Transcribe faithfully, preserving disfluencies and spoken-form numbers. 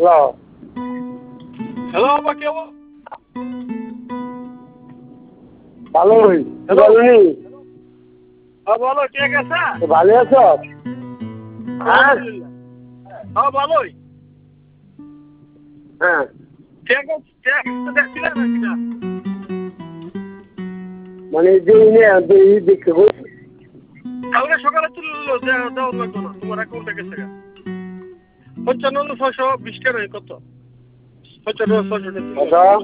hello hello বাবা কে বাবা ভালোই হ্যালো বলনি হ্যাঁ বলো ঠিক আছে ভালো আছো হ্যাঁ আলহামদুলিল্লাহ হ্যাঁ ভালোই হ্যাঁ ঠিক আছে ঠিক আছে দেখছিলেন নাকি না মানে যে দেখতে তাহলে সকালে তুলে দেওয়া লাগতো না তোমার অ্যাকাউন্টে গেছে গা পঞ্চান্ন ছয়শো বিশ টাকা কত পঞ্চান্ন ছয়শো টাকা